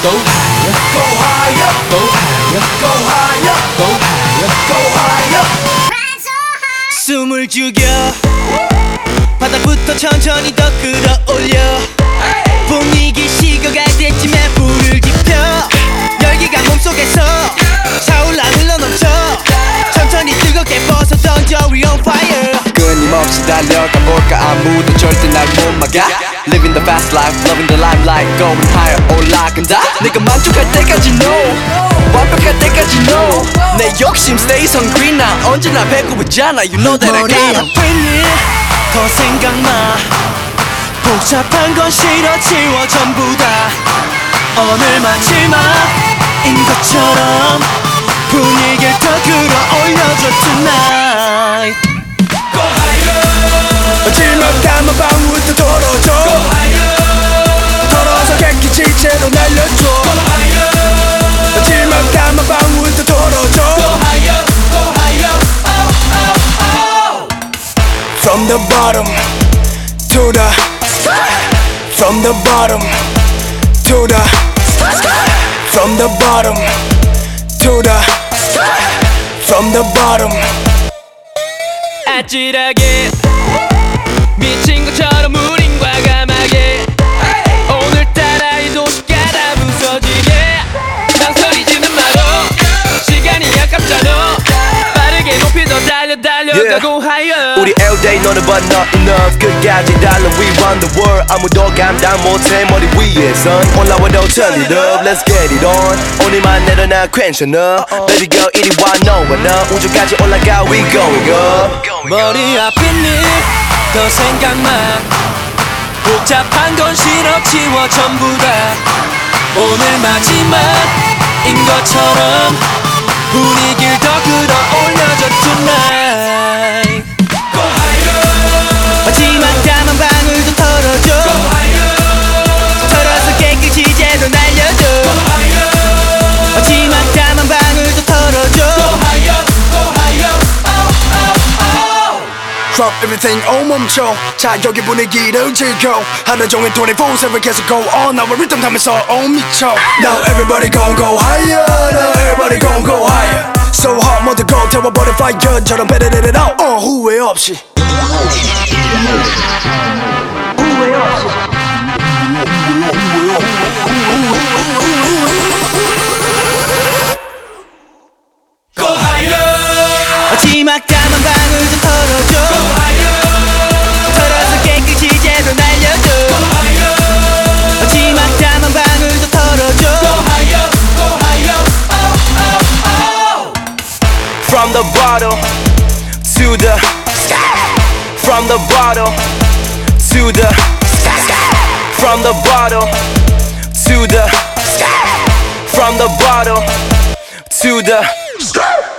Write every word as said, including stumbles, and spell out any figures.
go higher, go higher, go higher, go higher, go higher, go higher. 숨을 죽여 바닥부터 천천히 더 끌어올려 분위기 식어갈 때쯤에 불을 지펴 열기가 몸속에서 차올라 흘러넘쳐 천천히 뜨겁게 벗어 던져 We on fire 끊임없이 달려가 볼까 아무도 절대 날 못 막아 Living the fast life, loving the limelight Going higher 올라간다 내가 만족할 때까지 no 완벽할 때까지 no 내 욕심 stays hungry 나 언제나 배고프잖아 You know that I 머리 got 'em 아픈 일 더 생각마 복잡한 건 싫어 지워 전부 다 오늘 마지막인 것처럼 분위기를 더 끌어올려줘 tonight Go higher, 마지막 땀한 방울도 덜어줘 go higher, 덜어서 깨끗이 채로 날려줘 go higher, 마지막 땀한 방울도 덜어줘 go higher, go higher. Oh, oh, oh. From the bottom to the From the bottom to the From the bottom to the From the bottom 아찔하게 미친 것처럼 우린 과감하게 오늘따라 이 도시가 다 부서지게 망설이 지는 마로 시간이 아깝잖아 빠르게 높이 더 달려 달려가고 higher 우리 everyday 너는 but not enough 끝까지 달려 we run the world 아무도 감당 못해 머리 위에 선 올라와 don't turn it up let's get it on 오늘만 내려놔 괜찮아 Baby girl 이리 와 너와 나 우주까지 올라가 we going up 머리 아픈 일 더 생각만 복잡한 건 싫어 지워 전부 다 오늘 마지막인 것처럼 분위기를 더 끌어올려줘 tonight Go higher, 마지막 땀 한 방울도 털어줘 go higher, 털어서 깨끗이 제로 날려줘 go higher, 마지막 땀 한 방울도 털어줘 go higher, go higher. Oh, oh, oh. Drop everything 오 멈춰 자 여기 분위기를 즐겨 하루 종일 twenty-four seven 계속 go on 나와 리듬 타면서 오 미쳐 Now everybody gon' go higher Now everybody gon' go higher So hot 모두 go 태워버린 fire처럼 better let it out 어 후회 없이 후회 없이 Go higher, 마지막 땀 한 방울도 털어줘 go higher, 털어서 깨끗이 제로 날려줘 go higher, 마지막 땀 한 방울도 털어줘 go higher, go higher. Oh, oh, oh. From the bottom to the From the bottom to the From the bottom to the From the bottom to the